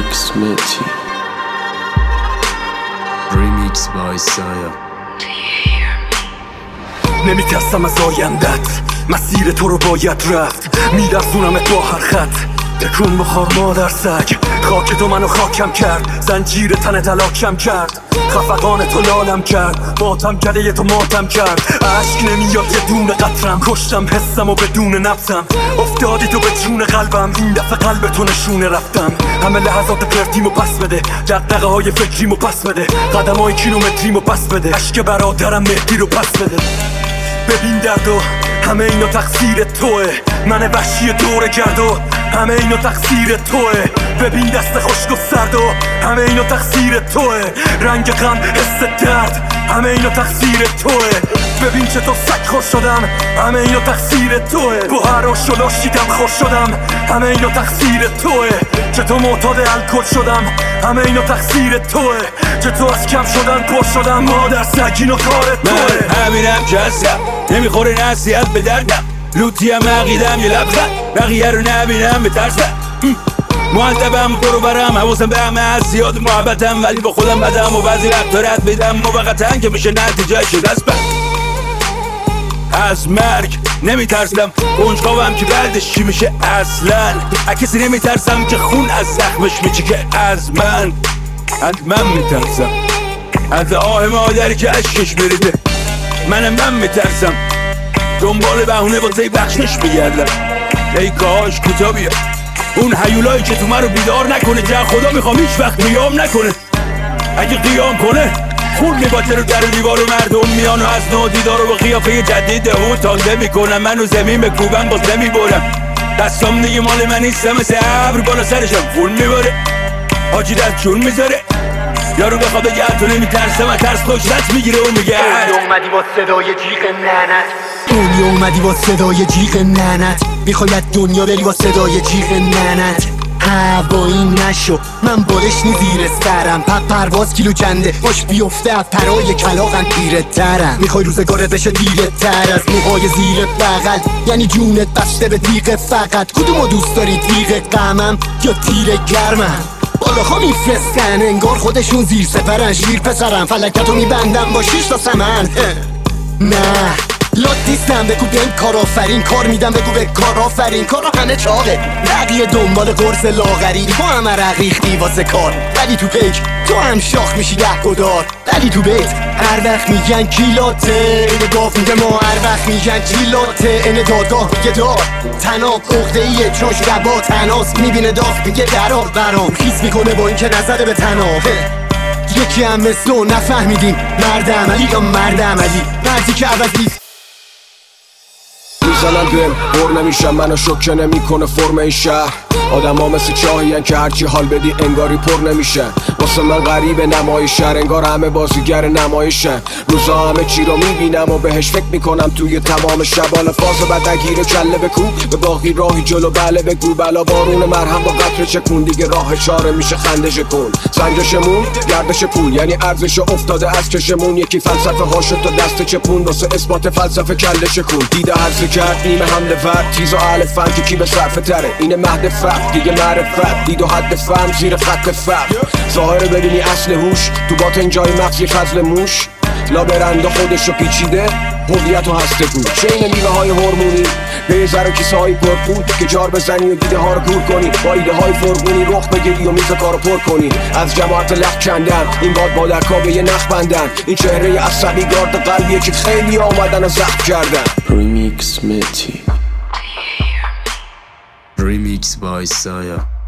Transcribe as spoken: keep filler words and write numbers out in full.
Remix Meti Remix by Saya. نمیترسم از آیندت، مسیر تو رو باید رفت. میلرزونمت با هر خط، تکون بخور مادر سگ. خاک تو منو خاکم کرد، زنجیر تن تلاکم کرد. خفقان تو لالم کرد، ماتم کرده تو ماتم کرد. عشق نمیاد یه دونه قطرم، کشتم حسم و بدون نفسم. افتادی تو به جون قلبم، این دفعه قلب تو نشونه رفتم. همه لحظات پرتیمو پس بده، دقدقه های فکریمو پس بده، قدم های کیلومتریمو پس بده، عشق برادرم مهدی رو پس بده. ببین درد و همه اینو تقصیر توه، من وحشی دور گرد و همه اینو تقصیر توه. ببین دست خشک و سرد و همه اینو تقصیر توه. رنگ غم، حس درد، همه اینو تقصیر توه. ببین چطور سگ خور شدم، همه اینو تقصیر توه. با هر آش و لاشیدم خور شدم، همه اینو تقصیر توه. چطور معتاد الکل شدم، همه اینو تقصیر توه. چطور از کم شدن پر شدم، مادر سگ اینو کار توه. من همینم که هستم، نمیخوره نصیحت به دردم. لوتی هم عقیدم یه لبخند، بقیه رو نبینم بترسم. مؤدبم برو برم، حواسم به همه از زیاد محبتم، ولی با خودم بدم و بعضی وقتا رد میدم موقتا که میشه نتیجه شدست بد. از مرگ نمیترسم، کنجکاوم که بعدش چی میشه اصلا. از کسی نمیترسم که خون از زخمش میچکه، از من از من میترسم، از آه مادری که اشکش بریده. منم من میترسم، دنبال بهونه واسه بخشش میگردم. ای کاش کوتا بیاد اون هیولایی که تو من رو بیدار نکنه، که خدا میخوام هیچ وقت قیام نکنه. اگه قیام کنه خون میباته رو در و دیوار و مردم میان و از نو دیدار و قیافه جدید او تازه میکنم. منو زمین بکوبم باز نمیبرم، دستام دیگه مال من نیستم، مثل ابر بالا سرشم خون میباره. حاجی دست چون میذاره، یارو بخواه بگه تو نمیترسم، از ترس خجلت میگیره و میگه دنیا اومدی با صدای جیغ ننت، دنیا اومدی با صدای جیغ ننت. میخواید دنیا بری با صدای جیغ ننت. هوایی نشو من بارش نی زیر سرم، پپ پرواز کیلو کنده باش بیفته از پرای کلاغم پیره ترم. میخوای روزگارت بشه دیره تر از موهای زیر بغل، یعنی جونت بسته به تیغ فقط. کدومو دوست داری، تیغ غمم یا تیر گرمم؟ بالاها میفرستن انگار خودشون زیر سپرن. شیر پسرم فلکتو میبندم با شیش تا سمن. نه لات نیستم، بگو بهم کار آفرین، کار میدم بگو به کار آفرین. کارا همه چاقه، بقیه دنبال قرص لاغری. تو هم عرق ریختی واسه کار، ولی تو پیک تو هم شاخ میشی ده گدار. ولی تو بیت هر وقت میگن کیلاته، اینه گاف میگه ما هر وقت میگن کیلاته. اینه دادگاه میگه دار تناب عقده ایه، چون شبا تناس میبینه داغ میگه درار برام. خیز میکنه با این که نزده به تناب. یکی هم مثل و نفهمیدیم مرد عملی یا مرد عملی، مردی که عوض نیست. میزنن بهم بر نمیشم، منو شوکه نمیکنه فرم این شهر. آدم ها مثل چاهین که هرچی حال بدی انگاری پر نمیشن. واسه من غریب نمایشن، انگار همه بازیگر نمایشن. روزا همه چی رو میبینم و بهش فکر میکنم توی تمام شب. حالا فاز بدگیر کله بکو به باقی راهی جلو بله بگو. بلا بارون مرهم با قطره چکون، دیگه راه چاره میشه خنده شکن. سنجشمون گردش پول، یعنی ارزش افتاده از کشمون. یکی فلسفه هاشو تا دست چپون، واسه اثبات فلسفه کله شکون. دیده هرزه کرد نیمه حمله ورد، تیز و اهل فن که کی به صرفه تره. اینه مهد فرد دیگه معرفت، دید و حد فهم زیر خط فرد. ظاهره ببینی اصل هوش، تو باطن جای مغز یه فضل موش. لابرنده خودشو پیچیده، هویت و هسته بود. چین میوه های هورمونی به یه ذره کیسه های پرپول، که جار بزنی و دیده ها رو کور کنی. با ایده های فرغونی رخ بگیری و میز کارو پر کنی. از جماعت لخ کندن، این باد با در کابه یه نخ بندن. این چهره عصبی گارد قلبیه که خیلی آمدن و زخم کردن. Remix Meti Remix by Saya.